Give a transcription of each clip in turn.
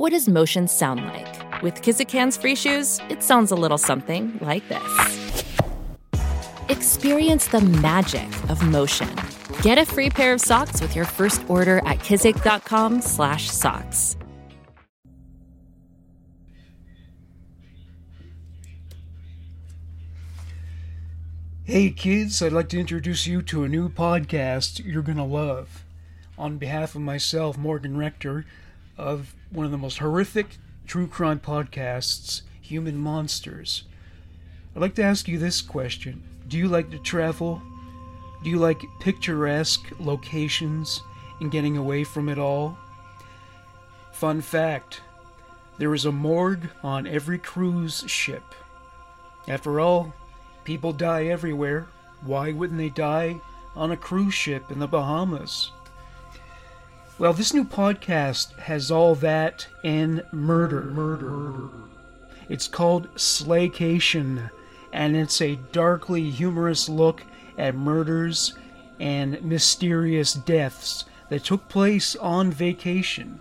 What does motion sound like? With Kizik hands-free shoes, it sounds a little something like this. Experience the magic of motion. Get a free pair of socks with your first order at kizik.com/socks. Hey kids, I'd like to introduce you to a new podcast you're going to love. On behalf of myself, Morgan Rector, of one of the most horrific true crime podcasts, Human Monsters, I'd like to ask you this question. Do you like to travel? Do you like picturesque locations and getting away from it all? Fun fact, there is a morgue on every cruise ship. After all, people die everywhere. Why wouldn't they die on a cruise ship in the Bahamas? Well, this new podcast has all that and murder. It's called Slaycation, and it's a darkly humorous look at murders and mysterious deaths that took place on vacation.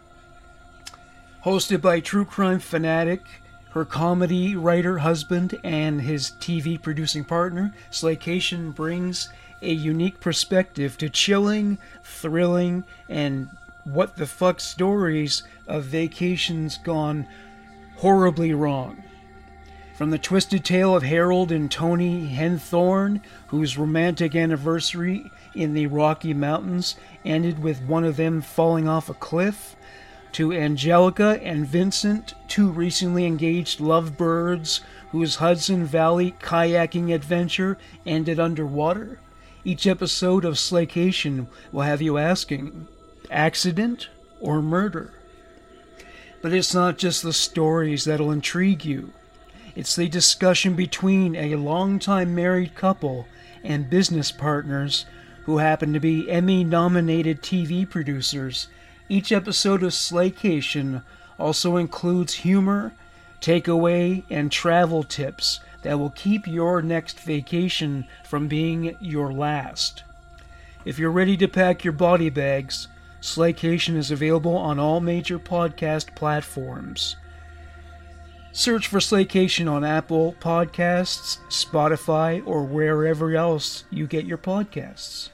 Hosted by true crime fanatic, her comedy writer husband, and his TV producing partner, Slaycation brings a unique perspective to chilling, thrilling, and what the fuck stories of vacations gone horribly wrong. From the twisted tale of Harold and Tony Henthorne, whose romantic anniversary in the Rocky Mountains ended with one of them falling off a cliff, to Angelica and Vincent, two recently engaged lovebirds whose Hudson Valley kayaking adventure ended underwater. Each episode of Slaycation will have you asking, accident or murder? But it's not just the stories that'll intrigue you. It's the discussion between a longtime married couple and business partners who happen to be Emmy-nominated TV producers. Each episode of Slaycation also includes humor, takeaway, and travel tips that will keep your next vacation from being your last. If you're ready to pack your body bags, Slaycation is available on all major podcast platforms. Search for Slaycation on Apple Podcasts, Spotify, or wherever else you get your podcasts.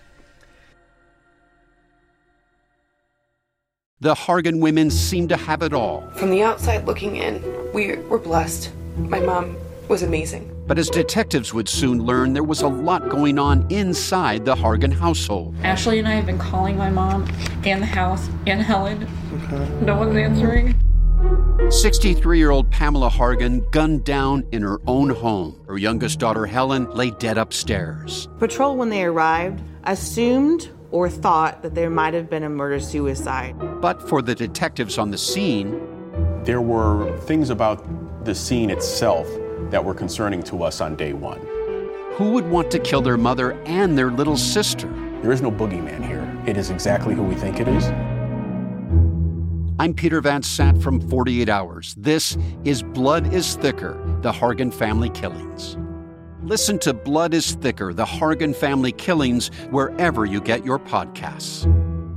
The Hargan women seem to have it all. From the outside looking in, we were blessed. My mom was amazing. But as detectives would soon learn, there was a lot going on inside the Hargan household. Ashley and I have been calling my mom and the house and Helen. No one's answering. 63-year-old Pamela Hargan gunned down in her own home. Her youngest daughter, Helen, lay dead upstairs. Patrol, when they arrived, assumed or thought that there might have been a murder-suicide. But for the detectives on the scene, there were things about the scene itself that were concerning to us on day one. Who would want to kill their mother and their little sister? There is no boogeyman here. It is exactly who we think it is. I'm Peter Van Sant from 48 Hours. This is Blood is Thicker, the Hargan Family Killings. Listen to Blood is Thicker, the Hargan Family Killings, wherever you get your podcasts.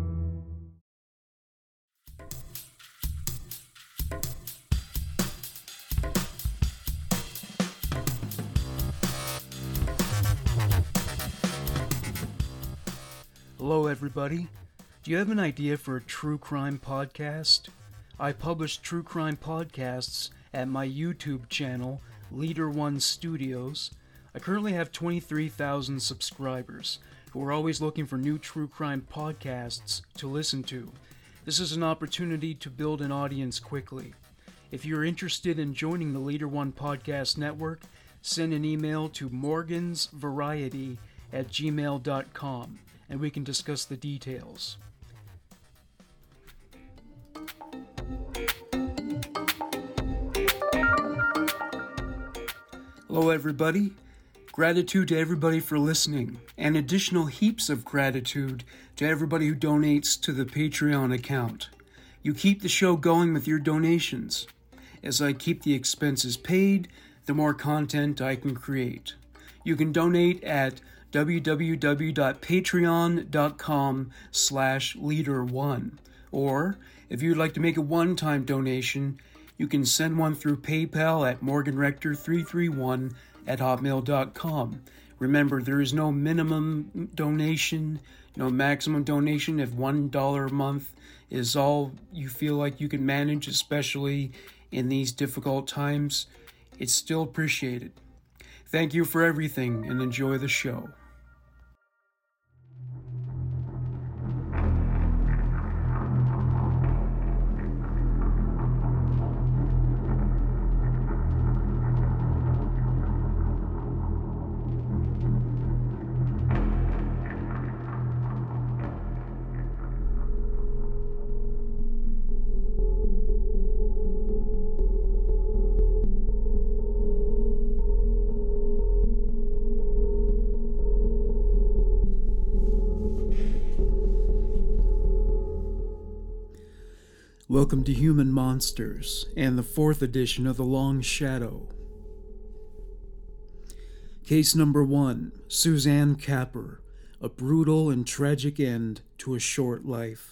Hello everybody. Do you have an idea for a true crime podcast? I publish true crime podcasts at my YouTube channel, Leader One Studios. I currently have 23,000 subscribers who are always looking for new true crime podcasts to listen to. This is an opportunity to build an audience quickly. If you're interested in joining the Leader One Podcast Network, send an email to morgansvariety@gmail.com and we can discuss the details. Hello everybody. Gratitude to everybody for listening, and additional heaps of gratitude to everybody who donates to the Patreon account. You keep the show going with your donations. As I keep the expenses paid, the more content I can create. You can donate at www.patreon.com/leader1, or If you'd like to make a one-time donation, you can send one through PayPal at morganrector331@hotmail.com. Remember, there is no minimum donation, no maximum donation. If $1 a month is all you feel like you can manage, especially in these difficult times, it's still appreciated. Thank you for everything and enjoy the show. Welcome to Human Monsters and the 4th edition of The Long Shadow. Case number 1, Suzanne Capper, a brutal and tragic end to a short life.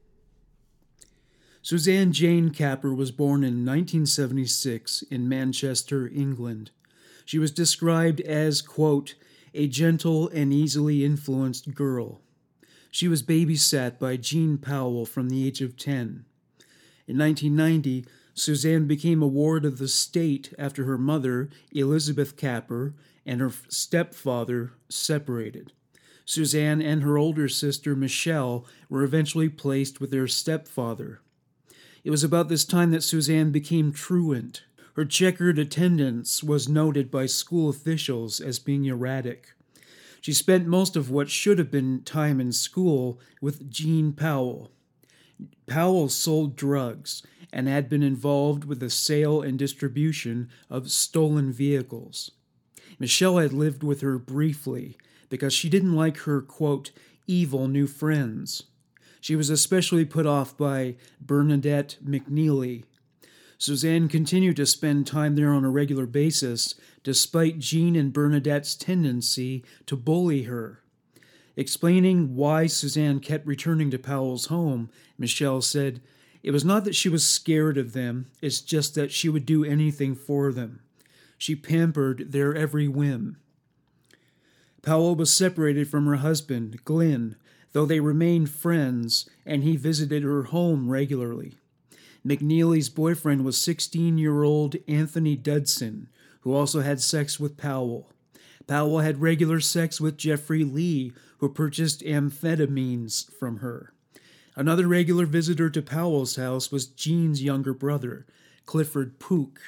Suzanne Jane Capper was born in 1976 in Manchester, England. She was described as, quote, a gentle and easily influenced girl. She was babysat by Jean Powell from the age of 10. In 1990, Suzanne became a ward of the state after her mother, Elizabeth Capper, and her stepfather separated. Suzanne and her older sister, Michelle, were eventually placed with their stepfather. It was about this time that Suzanne became truant. Her checkered attendance was noted by school officials as being erratic. She spent most of what should have been time in school with Jean Powell. Powell sold drugs and had been involved with the sale and distribution of stolen vehicles. Michelle had lived with her briefly because she didn't like her, quote, evil new friends. She was especially put off by Bernadette McNeely. Suzanne continued to spend time there on a regular basis, despite Jean and Bernadette's tendency to bully her. Explaining why Suzanne kept returning to Powell's home, Michelle said, it was not that she was scared of them, it's just that she would do anything for them. She pampered their every whim. Powell was separated from her husband, Glenn, though they remained friends, and he visited her home regularly. McNeely's boyfriend was 16-year-old Anthony Dudson, who also had sex with Powell. Powell had regular sex with Jeffrey Lee, who purchased amphetamines from her. Another regular visitor to Powell's house was Jean's younger brother, Clifford Pook.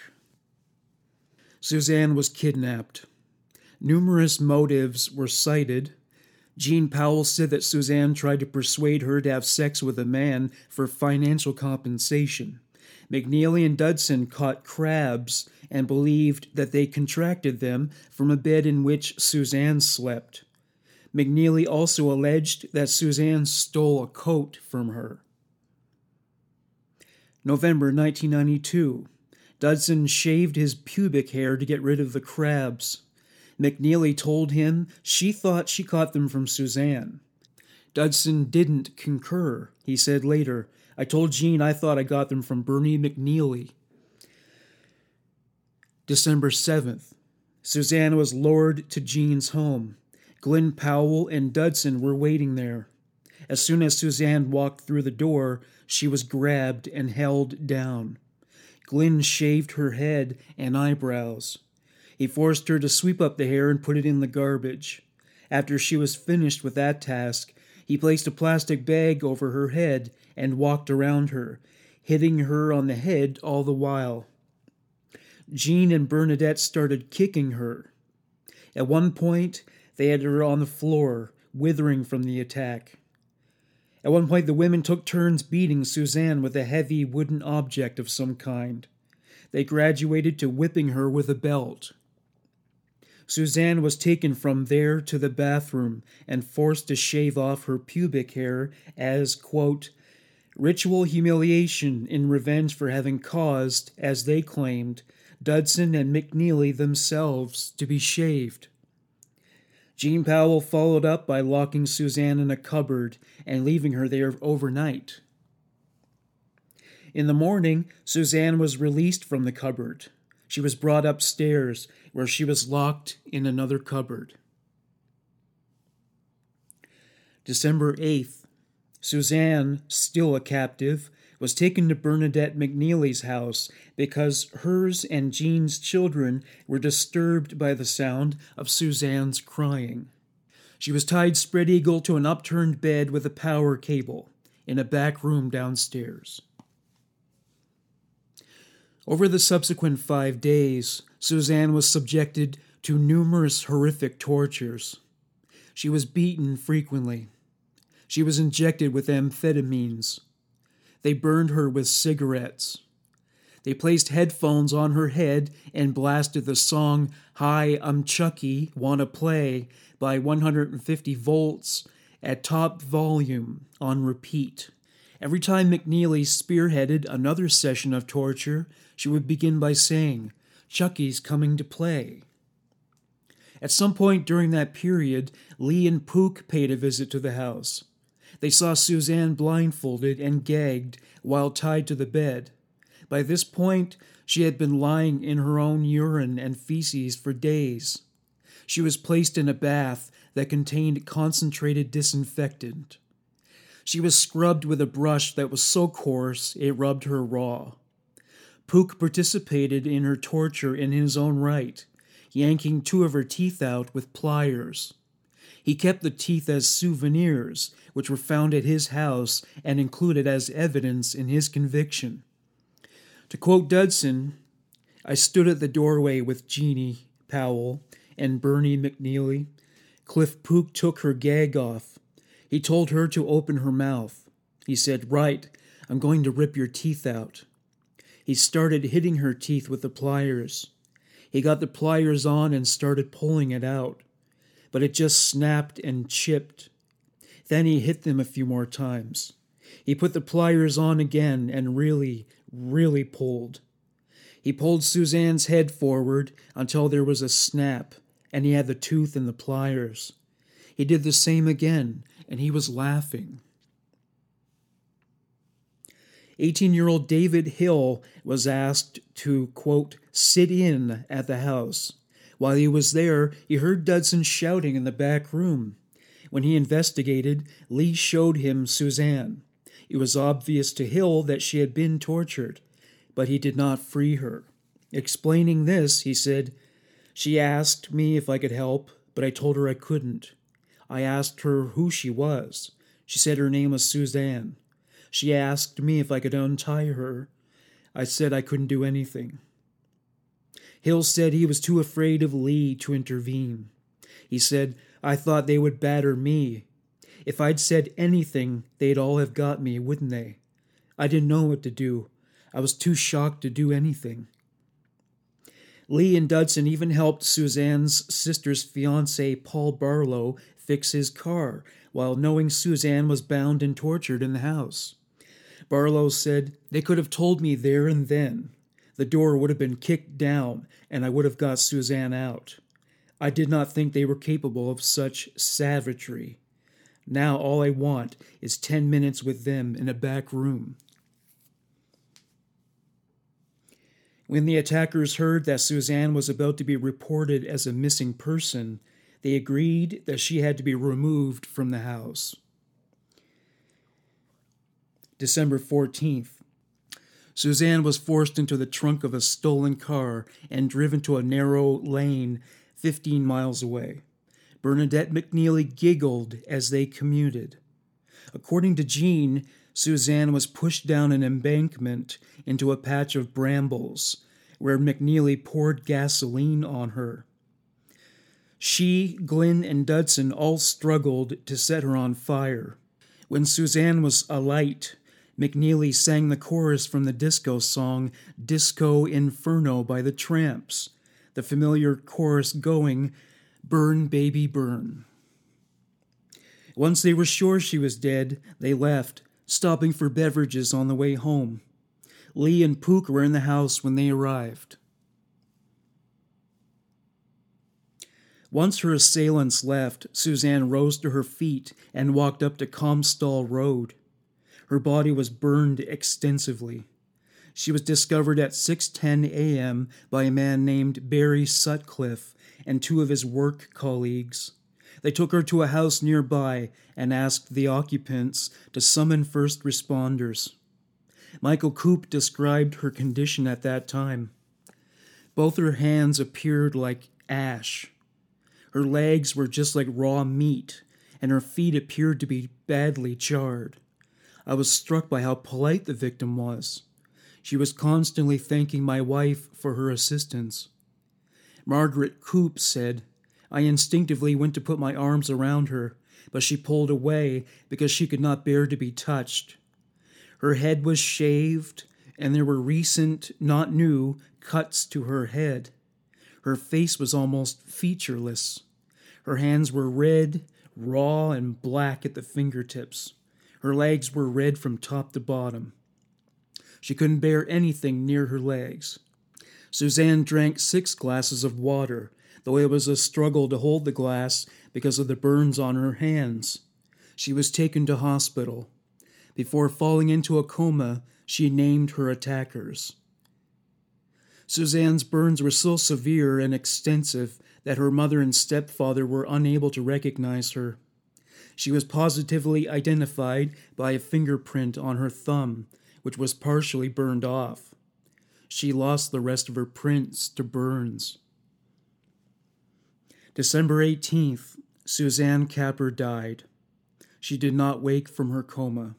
Suzanne was kidnapped. Numerous motives were cited. Jean Powell said that Suzanne tried to persuade her to have sex with a man for financial compensation. McNeely and Dudson caught crabs and believed that they contracted them from a bed in which Suzanne slept. McNeely also alleged that Suzanne stole a coat from her. November 1992. Dudson shaved his pubic hair to get rid of the crabs. McNeely told him she thought she caught them from Suzanne. Dudson didn't concur. He said later, I told Jean I thought I got them from Bernie McNeely. December 7th. Suzanne was lured to Jean's home. Glenn Powell and Dudson were waiting there. As soon as Suzanne walked through the door, she was grabbed and held down. Glenn shaved her head and eyebrows. He forced her to sweep up the hair and put it in the garbage. After she was finished with that task, he placed a plastic bag over her head and walked around her, hitting her on the head all the while. Jean and Bernadette started kicking her. At one point, they had her on the floor, withering from the attack. At one point, the women took turns beating Suzanne with a heavy wooden object of some kind. They graduated to whipping her with a belt. Suzanne was taken from there to the bathroom and forced to shave off her pubic hair as, quote, ritual humiliation in revenge for having caused, as they claimed, Dudson and McNeely themselves to be shaved. Jean Powell followed up by locking Suzanne in a cupboard and leaving her there overnight. In the morning, Suzanne was released from the cupboard. She was brought upstairs, where she was locked in another cupboard. December 8th, Suzanne, still a captive, was taken to Bernadette McNeely's house because hers and Jean's children were disturbed by the sound of Suzanne's crying. She was tied spread eagle to an upturned bed with a power cable in a back room downstairs. Over the subsequent 5 days, Suzanne was subjected to numerous horrific tortures. She was beaten frequently. She was injected with amphetamines. They burned her with cigarettes. They placed headphones on her head and blasted the song Hi, I'm Chucky, Wanna Play by 150 volts at top volume on repeat. Every time McNeely spearheaded another session of torture, she would begin by saying, Chucky's coming to play. At some point during that period, Lee and Pook paid a visit to the house. They saw Suzanne blindfolded and gagged while tied to the bed. By this point, she had been lying in her own urine and feces for days. She was placed in a bath that contained concentrated disinfectant. She was scrubbed with a brush that was so coarse it rubbed her raw. Pook participated in her torture in his own right, yanking 2 of her teeth out with pliers. He kept the teeth as souvenirs, which were found at his house and included as evidence in his conviction. To quote Dudson, I stood at the doorway with Jeannie Powell and Bernie McNeely. Cliff Pook took her gag off. He told her to open her mouth. He said, Right, I'm going to rip your teeth out. He started hitting her teeth with the pliers. He got the pliers on and started pulling it out, but it just snapped and chipped. Then he hit them a few more times. He put the pliers on again and really pulled. He pulled Suzanne's head forward until there was a snap, and he had the tooth in the pliers. He did the same again, and he was laughing. 18-year-old David Hill was asked to, quote, sit in at the house. While he was there, he heard Dudson shouting in the back room. When he investigated, Lee showed him Suzanne. It was obvious to Hill that she had been tortured, but he did not free her. Explaining this, he said, She asked me if I could help, but I told her I couldn't. I asked her who she was. She said her name was Suzanne. She asked me if I could untie her. I said I couldn't do anything. Hill said he was too afraid of Lee to intervene. He said, I thought they would batter me. If I'd said anything, they'd all have got me, wouldn't they? I didn't know what to do. I was too shocked to do anything. Lee and Dudson even helped Suzanne's sister's fiancé, Paul Barlow, fix his car, while knowing Suzanne was bound and tortured in the house. Barlow said, They could have told me there and then. The door would have been kicked down, and I would have got Suzanne out. I did not think they were capable of such savagery. Now all I want is 10 minutes with them in a back room. When the attackers heard that Suzanne was about to be reported as a missing person, they agreed that she had to be removed from the house. December 14th. Suzanne was forced into the trunk of a stolen car and driven to a narrow lane 15 miles away. Bernadette McNeely giggled as they commuted. According to Jean, Suzanne was pushed down an embankment into a patch of brambles, where McNeely poured gasoline on her. She, Glenn, and Dudson all struggled to set her on fire. When Suzanne was alight, McNeely sang the chorus from the disco song Disco Inferno by the Tramps, the familiar chorus going, Burn, baby, burn. Once they were sure she was dead, they left, stopping for beverages on the way home. Lee and Pook were in the house when they arrived. Once her assailants left, Suzanne rose to her feet and walked up to Comstall Road. Her body was burned extensively. She was discovered at 6:10 a.m. by a man named Barry Sutcliffe and two of his work colleagues. They took her to a house nearby and asked the occupants to summon first responders. Michael Koop described her condition at that time. Both her hands appeared like ash. Her legs were just like raw meat, and her feet appeared to be badly charred. I was struck by how polite the victim was. She was constantly thanking my wife for her assistance. Margaret Koop said, I instinctively went to put my arms around her, but she pulled away because she could not bear to be touched. Her head was shaved, and there were recent, not new, cuts to her head. Her face was almost featureless. Her hands were red, raw, and black at the fingertips. Her legs were red from top to bottom. She couldn't bear anything near her legs. Suzanne drank 6 glasses of water, though it was a struggle to hold the glass because of the burns on her hands. She was taken to hospital. Before falling into a coma, she named her attackers. Suzanne's burns were so severe and extensive that her mother and stepfather were unable to recognize her. She was positively identified by a fingerprint on her thumb, which was partially burned off. She lost the rest of her prints to burns. December 18th, Suzanne Capper died. She did not wake from her coma.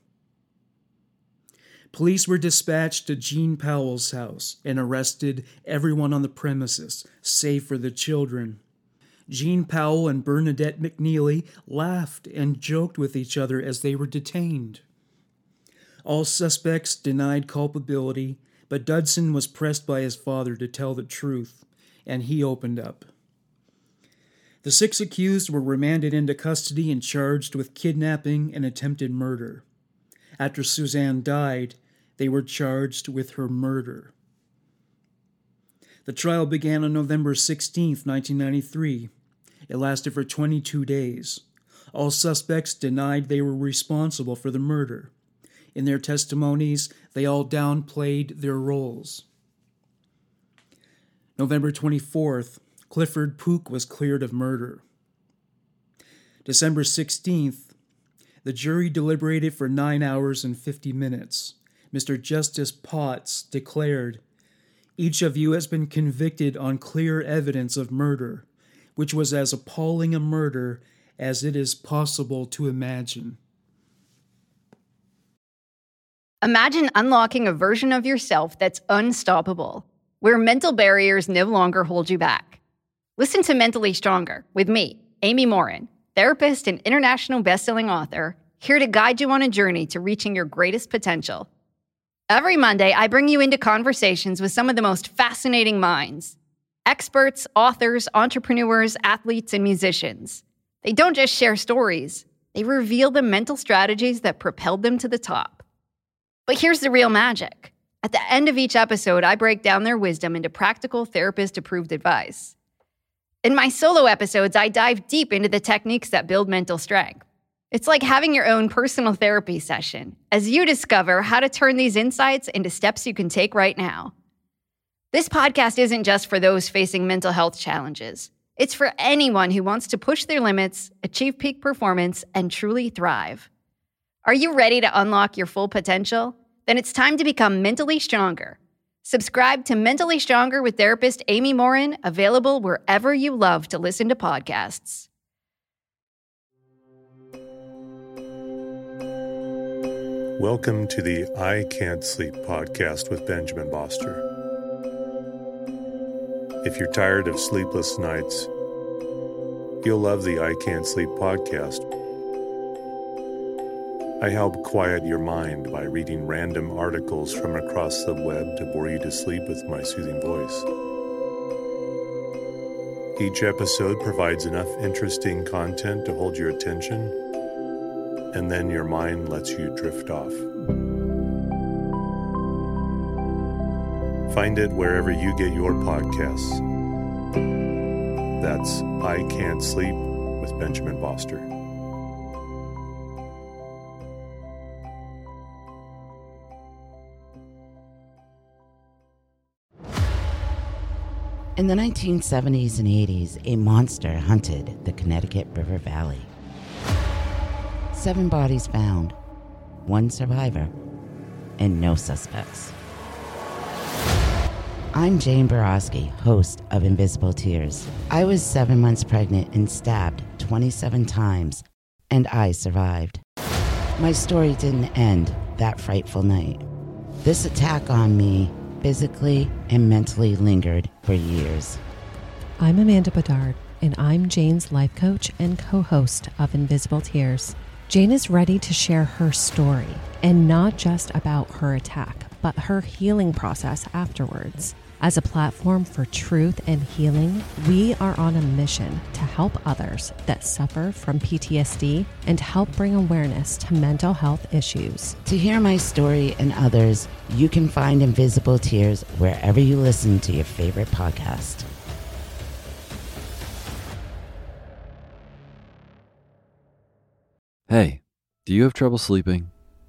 Police were dispatched to Jean Powell's house and arrested everyone on the premises, save for the children. Jean Powell and Bernadette McNeely laughed and joked with each other as they were detained. All suspects denied culpability, but Dudson was pressed by his father to tell the truth, and he opened up. The 6 accused were remanded into custody and charged with kidnapping and attempted murder. After Suzanne died, they were charged with her murder. The trial began on November 16, 1993. It lasted for 22 days. All suspects denied they were responsible for the murder. In their testimonies, they all downplayed their roles. November 24th, Clifford Pook was cleared of murder. December 16th, the jury deliberated for 9 hours and 50 minutes. Mr. Justice Potts declared, "Each of you has been convicted on clear evidence of murder, which was as appalling a murder as it is possible to imagine." Imagine unlocking a version of yourself that's unstoppable, where mental barriers no longer hold you back. Listen to Mentally Stronger with me, Amy Morin, therapist and international best-selling author, here to guide you on a journey to reaching your greatest potential. Every Monday, I bring you into conversations with some of the most fascinating minds. Experts, authors, entrepreneurs, athletes, and musicians. They don't just share stories. They reveal the mental strategies that propelled them to the top. But here's the real magic. At the end of each episode, I break down their wisdom into practical therapist-approved advice. In my solo episodes, I dive deep into the techniques that build mental strength. It's like having your own personal therapy session as you discover how to turn these insights into steps you can take right now. This podcast isn't just for those facing mental health challenges. It's for anyone who wants to push their limits, achieve peak performance, and truly thrive. Are you ready to unlock your full potential? Then it's time to become mentally stronger. Subscribe to Mentally Stronger with therapist Amy Morin, available wherever you love to listen to podcasts. Welcome to the I Can't Sleep podcast with Benjamin Boster. If you're tired of sleepless nights, you'll love the I Can't Sleep podcast. I help quiet your mind by reading random articles from across the web to bore you to sleep with my soothing voice. Each episode provides enough interesting content to hold your attention, and then your mind lets you drift off. Find it wherever you get your podcasts. That's I Can't Sleep with Benjamin Boster. In the 1970s and 80s, a monster hunted the Connecticut River Valley. 7 bodies found, 1 survivor, and no suspects. I'm Jane Borowski, host of Invisible Tears. I was 7 months pregnant and stabbed 27 times, and I survived. My story didn't end that frightful night. This attack on me physically and mentally lingered for years. I'm Amanda Bedard, and I'm Jane's life coach and co-host of Invisible Tears. Jane is ready to share her story, and not just about her attack, but her healing process afterwards. As a platform for truth and healing, we are on a mission to help others that suffer from PTSD and help bring awareness to mental health issues. To hear my story and others, you can find Invisible Tears wherever you listen to your favorite podcast. Hey, do you have trouble sleeping?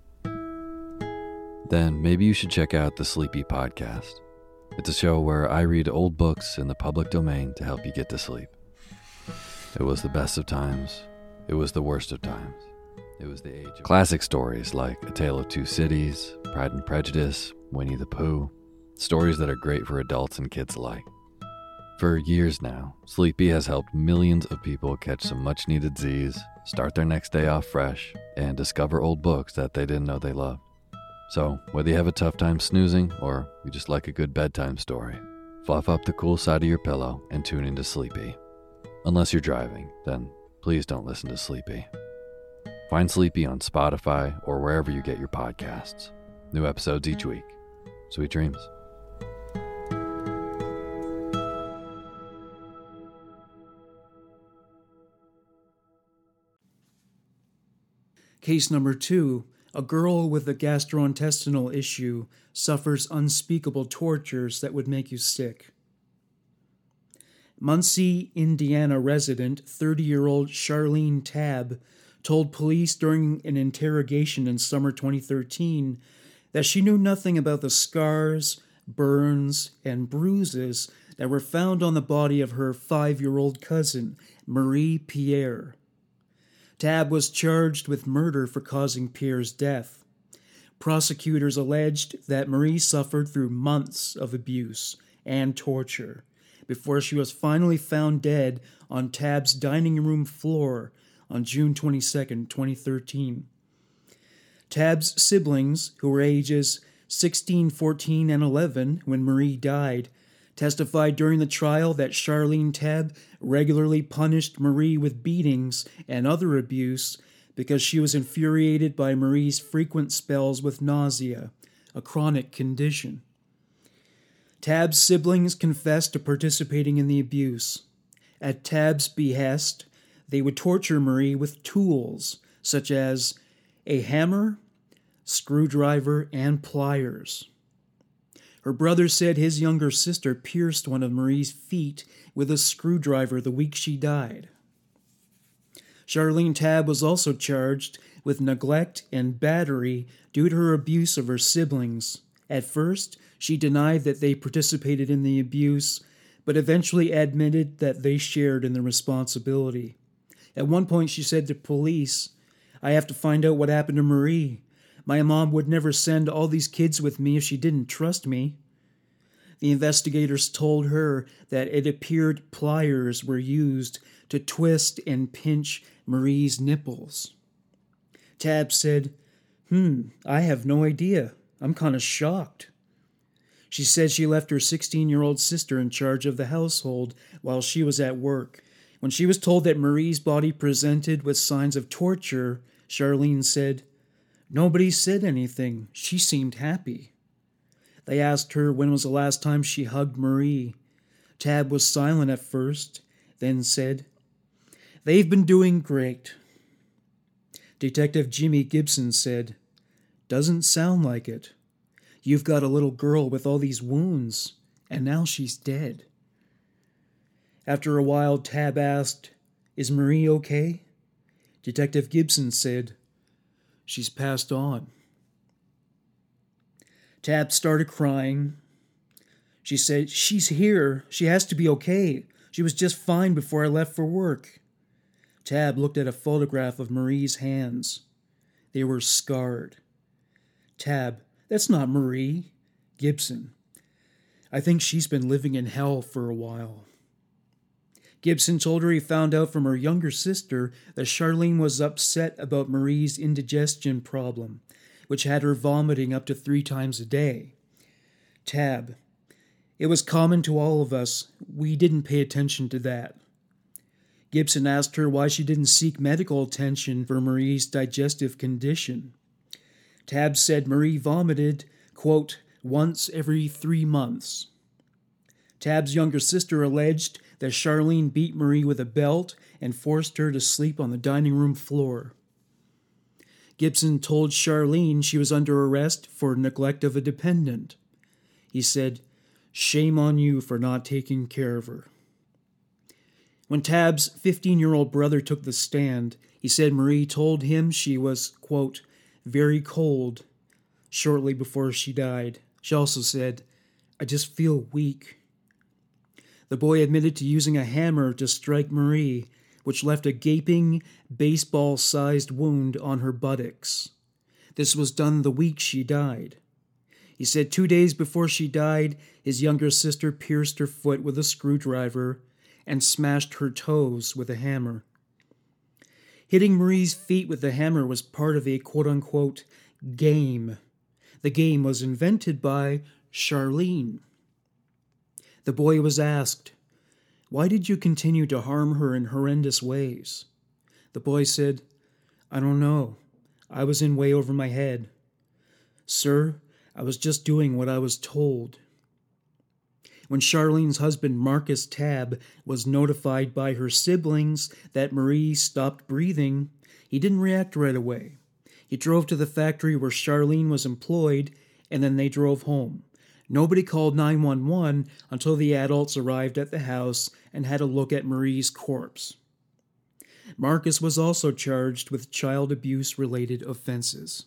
Then maybe you should check out the Sleepy Podcast. It's a show where I read old books in the public domain to help you get to sleep. It was the best of times. It was the worst of times. It was the age of classic stories like A Tale of Two Cities, Pride and Prejudice, Winnie the Pooh. Stories that are great for adults and kids alike. For years now, Sleepy has helped millions of people catch some much-needed Z's, start their next day off fresh, and discover old books that they didn't know they loved. So, whether you have a tough time snoozing or you just like a good bedtime story, fluff up the cool side of your pillow and tune into Sleepy. Unless you're driving, then please don't listen to Sleepy. Find Sleepy on Spotify or wherever you get your podcasts. New episodes each week. Sweet dreams. Case number 2. A girl with a gastrointestinal issue suffers unspeakable tortures that would make you sick. Muncie, Indiana resident 30-year-old Charlene Tabb told police during an interrogation in summer 2013 that she knew nothing about the scars, burns, and bruises that were found on the body of her 5-year-old cousin, Marie Pierre. Tabb was charged with murder for causing Pierre's death. Prosecutors alleged that Marie suffered through months of abuse and torture before she was finally found dead on Tabb's dining room floor on June 22, 2013. Tabb's siblings, who were ages 16, 14, and 11 when Marie died, testified during the trial that Charlene Tabb regularly punished Marie with beatings and other abuse because she was infuriated by Marie's frequent spells with nausea, a chronic condition. Tabb's siblings confessed to participating in the abuse. At Tabb's behest, they would torture Marie with tools such as a hammer, screwdriver, and pliers. Her brother said his younger sister pierced one of Marie's feet with a screwdriver the week she died. Charlene Tabb was also charged with neglect and battery due to her abuse of her siblings. At first, she denied that they participated in the abuse, but eventually admitted that they shared in the responsibility. At one point, she said to police, "I have to find out what happened to Marie. My mom would never send all these kids with me if she didn't trust me." The investigators told her that it appeared pliers were used to twist and pinch Marie's nipples. Tabb said, I have no idea. I'm kind of shocked." She said she left her 16-year-old sister in charge of the household while she was at work. When she was told that Marie's body presented with signs of torture, Charlene said, "Nobody said anything. She seemed happy." They asked her when was the last time she hugged Marie. Tabb was silent at first, then said, "They've been doing great." Detective Jimmy Gibson said, "Doesn't sound like it. You've got a little girl with all these wounds, and now she's dead." After a while, Tabb asked, "Is Marie okay?" Detective Gibson said, "She's passed on." Tabb started crying. She said, "She's here. She has to be okay. She was just fine before I left for work." Tab looked at a photograph of Marie's hands. They were scarred. "Tab, that's not Marie." Gibson, "I think she's been living in hell for a while." Gibson told her he found out from her younger sister that Charlene was upset about Marie's indigestion problem, which had her vomiting up to 3 times a day. Tab, "It was common to all of us. We didn't pay attention to that." Gibson asked her why she didn't seek medical attention for Marie's digestive condition. Tab said Marie vomited, quote, "once every 3 months." Tab's younger sister alleged that Charlene beat Marie with a belt and forced her to sleep on the dining room floor. Gibson told Charlene she was under arrest for neglect of a dependent. He said, "Shame on you for not taking care of her." When Tab's 15-year-old brother took the stand, he said Marie told him she was, quote, "very cold," shortly before she died. She also said, "I just feel weak." The boy admitted to using a hammer to strike Marie, which left a gaping, baseball-sized wound on her buttocks. This was done the week she died. He said 2 days before she died, his younger sister pierced her foot with a screwdriver and smashed her toes with a hammer. Hitting Marie's feet with the hammer was part of a quote-unquote game. The game was invented by Charlene. The boy was asked, "Why did you continue to harm her in horrendous ways?" The boy said, "I don't know. I was in way over my head. Sir, I was just doing what I was told." When Charlene's husband, Marcus Tab, was notified by her siblings that Marie stopped breathing, he didn't react right away. He drove to the factory where Charlene was employed, and then they drove home. Nobody called 911 until the adults arrived at the house and had a look at Marie's corpse. Marcus was also charged with child abuse-related offenses.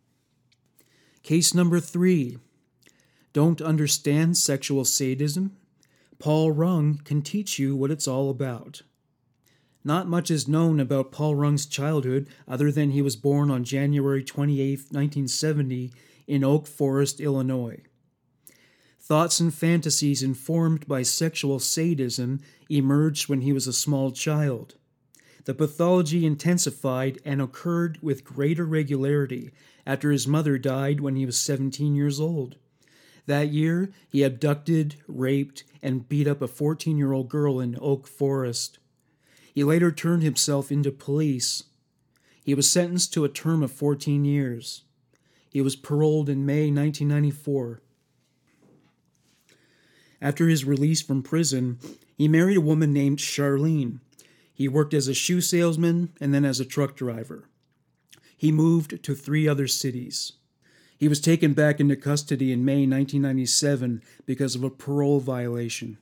Case number 3. Don't understand sexual sadism? Paul Rung can teach you what it's all about. Not much is known about Paul Rung's childhood other than he was born on January 28, 1970 in Oak Forest, Illinois. Thoughts and fantasies informed by sexual sadism emerged when he was a small child. The pathology intensified and occurred with greater regularity after his mother died when he was 17 years old. That year, he abducted, raped, and beat up a 14-year-old girl in Oak Forest. He later turned himself into police. He was sentenced to a term of 14 years. He was paroled in May 1994. After his release from prison, he married a woman named Charlene. He worked as a shoe salesman and then as a truck driver. He moved to 3 other cities. He was taken back into custody in May 1997 because of a parole violation.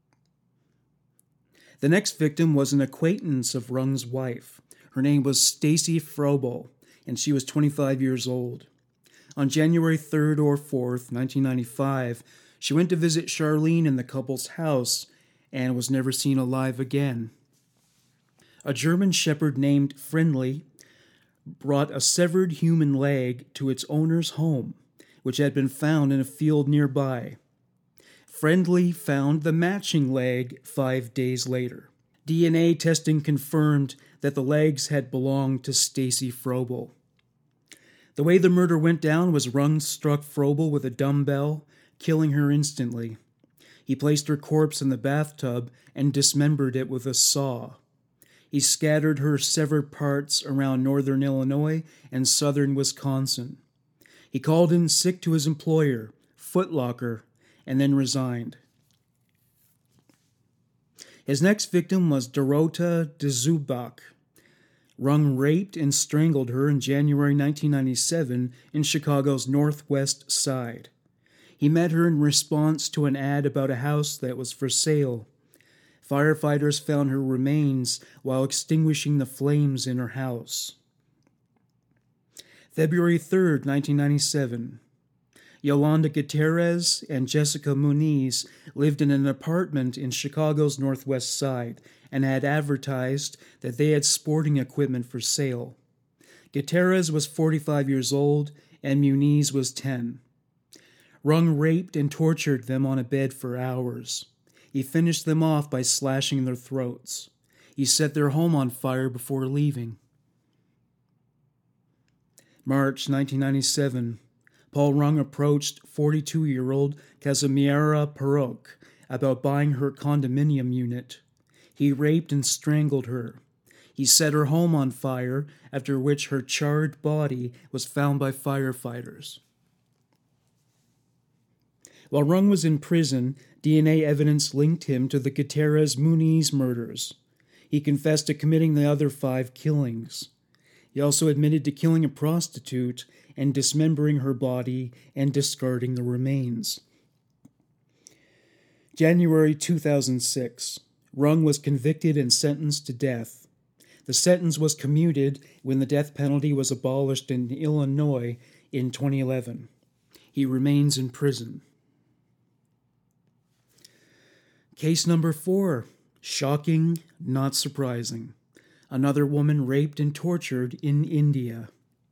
The next victim was an acquaintance of Rung's wife. Her name was Stacy Frobel, and she was 25 years old. On January 3rd or 4th, 1995, she went to visit Charlene in the couple's house and was never seen alive again. A German shepherd named Friendly brought a severed human leg to its owner's home, which had been found in a field nearby. Friendly found the matching leg 5 days later. DNA testing confirmed that the legs had belonged to Stacy Frobel. The way the murder went down was Rung struck Frobel with a dumbbell, killing her instantly. He placed her corpse in the bathtub and dismembered it with a saw. He scattered her severed parts around northern Illinois and southern Wisconsin. He called in sick to his employer, Foot Locker, and then resigned. His next victim was Dorota Dzubak. Rung raped and strangled her in January 1997 in Chicago's Northwest Side. He met her in response to an ad about a house that was for sale. Firefighters found her remains while extinguishing the flames in her house. February 3rd, 1997. Yolanda Gutierrez and Jessica Muniz lived in an apartment in Chicago's Northwest Side and had advertised that they had sporting equipment for sale. Gutierrez was 45 years old and Muniz was 10. Rung raped and tortured them on a bed for hours. He finished them off by slashing their throats. He set their home on fire before leaving. March 1997. Paul Rung approached 42-year-old Casimira Perok about buying her condominium unit. He raped and strangled her. He set her home on fire, after which her charred body was found by firefighters. While Rung was in prison, DNA evidence linked him to the Gutierrez-Muniz murders. He confessed to committing the other 5 killings. He also admitted to killing a prostitute and dismembering her body and discarding the remains. January 2006. Rung was convicted and sentenced to death. The sentence was commuted when the death penalty was abolished in Illinois in 2011. He remains in prison. Case number 4. Shocking, not surprising. Another woman raped and tortured in India.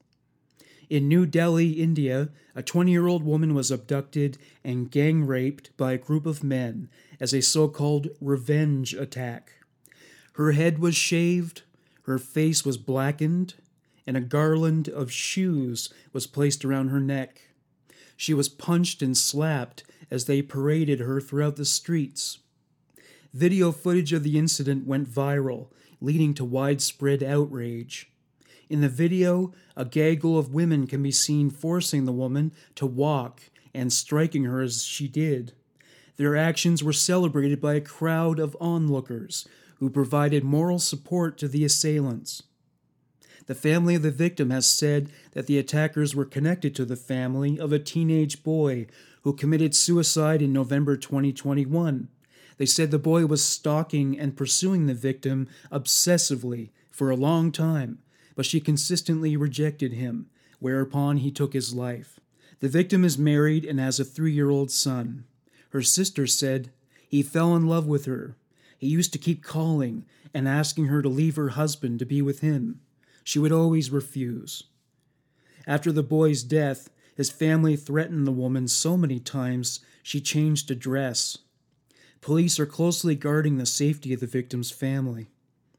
In New Delhi, India, a 20-year-old woman was abducted and gang-raped by a group of men as a so-called revenge attack. Her head was shaved, her face was blackened, and a garland of shoes was placed around her neck. She was punched and slapped as they paraded her throughout the streets. Video footage of the incident went viral, leading to widespread outrage. In the video, a gaggle of women can be seen forcing the woman to walk and striking her as she did. Their actions were celebrated by a crowd of onlookers who provided moral support to the assailants. The family of the victim has said that the attackers were connected to the family of a teenage boy who committed suicide in November 2021. They said the boy was stalking and pursuing the victim obsessively for a long time, but she consistently rejected him, whereupon he took his life. The victim is married and has a 3-year-old son. Her sister said, "He fell in love with her. He used to keep calling and asking her to leave her husband to be with him. She would always refuse." After the boy's death, his family threatened the woman so many times she changed address. Police are closely guarding the safety of the victim's family.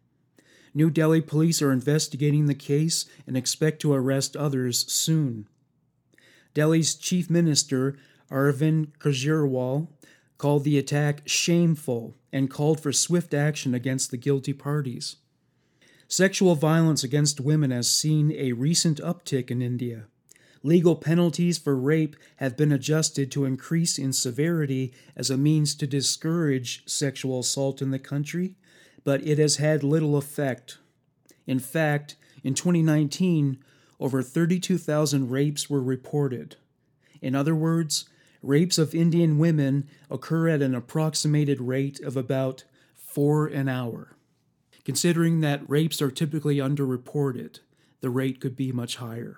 New Delhi police are investigating the case and expect to arrest others soon. Delhi's Chief Minister, Arvind Kejriwal, called the attack shameful and called for swift action against the guilty parties. Sexual violence against women has seen a recent uptick in India. Legal penalties for rape have been adjusted to increase in severity as a means to discourage sexual assault in the country, but it has had little effect. In fact, in 2019, over 32,000 rapes were reported. In other words, rapes of Indian women occur at an approximated rate of about 4 an hour. Considering that rapes are typically underreported, the rate could be much higher.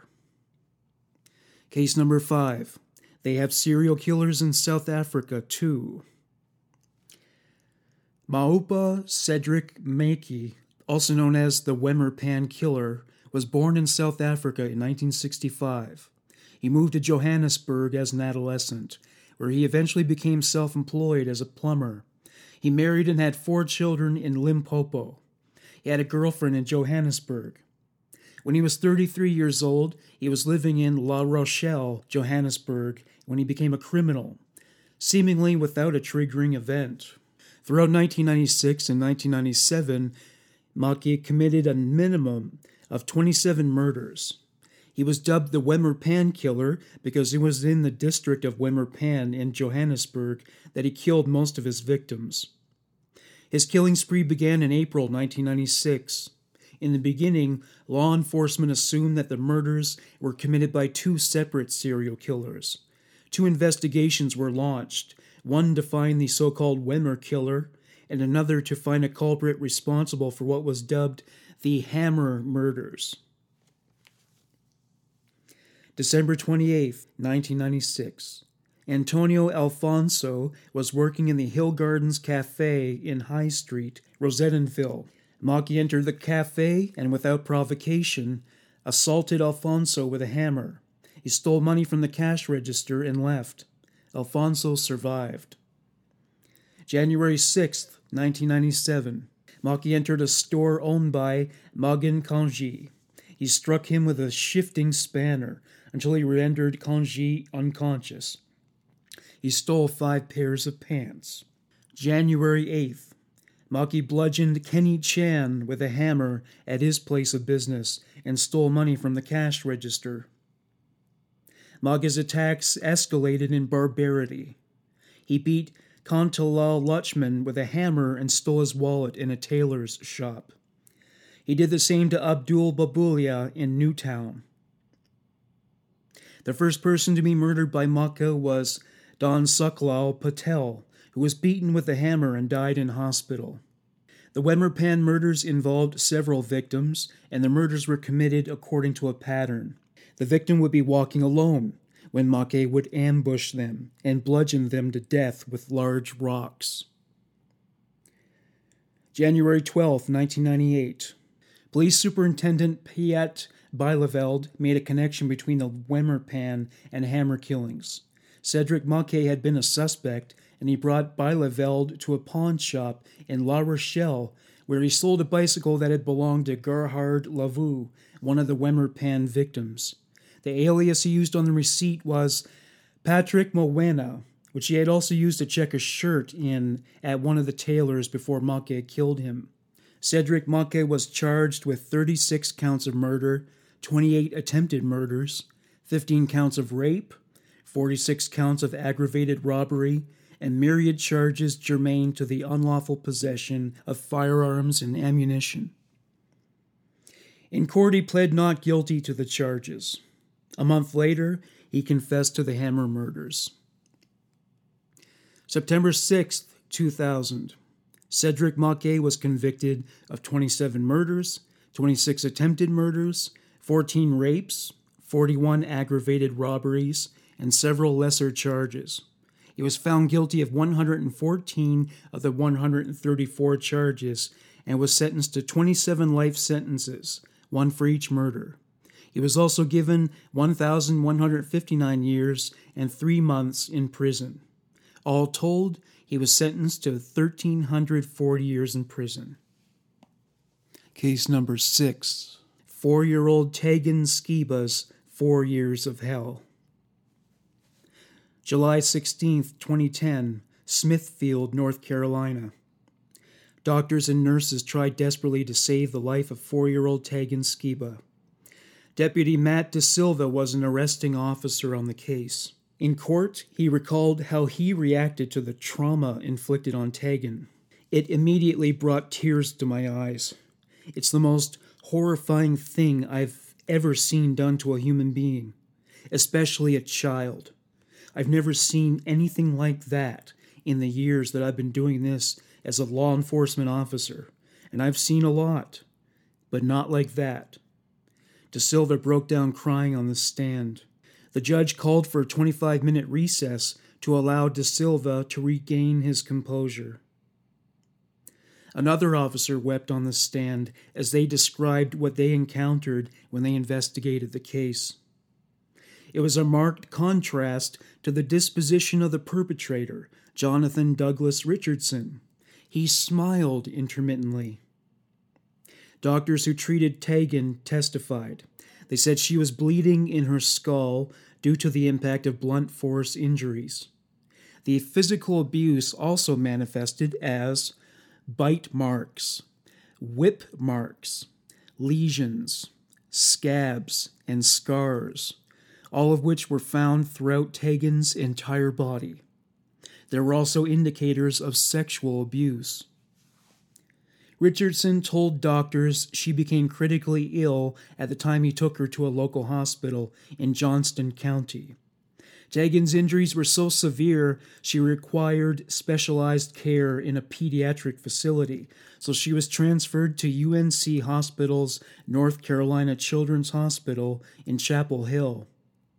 Case number 5. They have serial killers in South Africa, too. Maupa Cedric Mackey, also known as the Wemmer Pan Killer, was born in South Africa in 1965. He moved to Johannesburg as an adolescent, where he eventually became self-employed as a plumber. He married and had 4 children in Limpopo. He had a girlfriend in Johannesburg. When he was 33 years old, he was living in La Rochelle, Johannesburg, when he became a criminal, seemingly without a triggering event. Throughout 1996 and 1997, Mackey committed a minimum of 27 murders. He was dubbed the Wemmer Pan Killer because it was in the district of Wemmer Pan in Johannesburg that he killed most of his victims. His killing spree began in April 1996. In the beginning, law enforcement assumed that the murders were committed by 2 separate serial killers. 2 investigations were launched, one to find the so-called Wemmer Killer, and another to find a culprit responsible for what was dubbed the Hammer Murders. December 28, 1996. Antonio Alfonso was working in the Hill Gardens Cafe in High Street, Rosettenville. Maki entered the cafe and, without provocation, assaulted Alfonso with a hammer. He stole money from the cash register and left. Alfonso survived. January 6, 1997. Maki entered a store owned by Magen Kanji. He struck him with a shifting spanner until he rendered Kanji unconscious. He stole 5 pairs of pants. January 8th. Maki bludgeoned Kenny Chan with a hammer at his place of business and stole money from the cash register. Maki's attacks escalated in barbarity. He beat Kantalal Lutchman with a hammer and stole his wallet in a tailor's shop. He did the same to Abdul Babulia in Newtown. The first person to be murdered by Maka was Don Suklal Patel, who was beaten with a hammer and died in hospital. The Wemerpan murders involved several victims, and the murders were committed according to a pattern. The victim would be walking alone when Make would ambush them and bludgeon them to death with large rocks. January 12, 1998. Police Superintendent Piet Bieleveld made a connection between the Wemerpan and Hammer killings. Cedric Make had been a suspect, and he brought Bieleveld to a pawn shop in La Rochelle, where he sold a bicycle that had belonged to Gerhard Lavue, one of the Wemerpan victims. The alias he used on the receipt was Patrick Mowena, which he had also used to check a shirt in at one of the tailors before Make killed him. Cedric Make was charged with 36 counts of murder, 28 attempted murders, 15 counts of rape, 46 counts of aggravated robbery, and myriad charges germane to the unlawful possession of firearms and ammunition. In court, he pled not guilty to the charges. A month later, he confessed to the Hammer murders. September 6, 2000. Cedric Make was convicted of 27 murders, 26 attempted murders, 14 rapes, 41 aggravated robberies, and several lesser charges. He was found guilty of 114 of the 134 charges and was sentenced to 27 life sentences, one for each murder. He was also given 1,159 years and 3 months in prison. All told, he was sentenced to 1,340 years in prison. Case number 6. 4-year-old Tegan Skiba's 4 years of hell. July 16, 2010, Smithfield, North Carolina. Doctors and nurses tried desperately to save the life of 4-year-old Tegan Skiba. Deputy Matt DeSilva was an arresting officer on the case. In court, he recalled how he reacted to the trauma inflicted on Tegan. It immediately brought tears to my eyes. It's the most horrifying thing I've ever seen done to a human being, especially a child. I've never seen anything like that in the years that I've been doing this as a law enforcement officer, and I've seen a lot, but not like that. DeSilva broke down crying on the stand. The judge called for a 25-minute recess to allow DeSilva to regain his composure. Another officer wept on the stand as they described what they encountered when they investigated the case. It was a marked contrast to the disposition of the perpetrator, Jonathan Douglas Richardson. He smiled intermittently. Doctors who treated Tegan testified. They said she was bleeding in her skull due to the impact of blunt force injuries. The physical abuse also manifested as bite marks, whip marks, lesions, scabs, and scars, all of which were found throughout Tegan's entire body. There were also indicators of sexual abuse. Richardson told doctors she became critically ill at the time he took her to a local hospital in Johnston County. Tegan's injuries were so severe she required specialized care in a pediatric facility, so she was transferred to UNC Hospital's North Carolina Children's Hospital in Chapel Hill.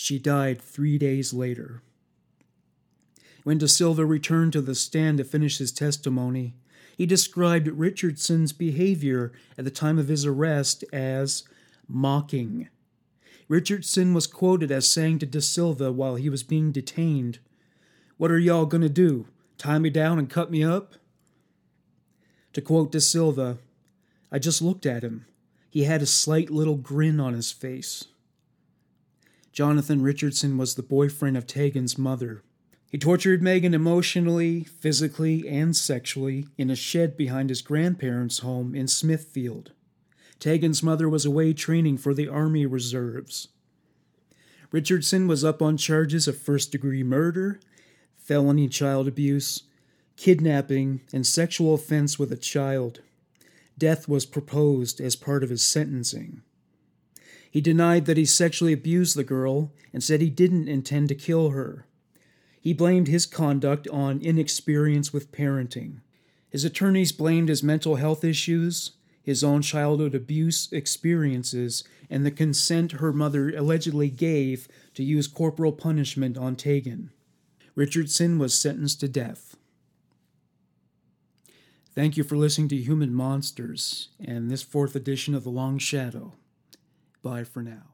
She died 3 days later. When De Silva returned to the stand to finish his testimony, he described Richardson's behavior at the time of his arrest as mocking. Richardson was quoted as saying to De Silva while he was being detained, "What are y'all gonna do? Tie me down and cut me up?" To quote De Silva, "I just looked at him. He had a slight little grin on his face." Jonathan Richardson was the boyfriend of Tegan's mother. He tortured Megan emotionally, physically, and sexually in a shed behind his grandparents' home in Smithfield. Tegan's mother was away training for the Army Reserves. Richardson was up on charges of first-degree murder, felony child abuse, kidnapping, and sexual offense with a child. Death was proposed as part of his sentencing. He denied that he sexually abused the girl and said he didn't intend to kill her. He blamed his conduct on inexperience with parenting. His attorneys blamed his mental health issues, his own childhood abuse experiences, and the consent her mother allegedly gave to use corporal punishment on Tegan. Richardson was sentenced to death. Thank you for listening to Human Monsters and this 4th edition of The Long Shadow. Bye for now.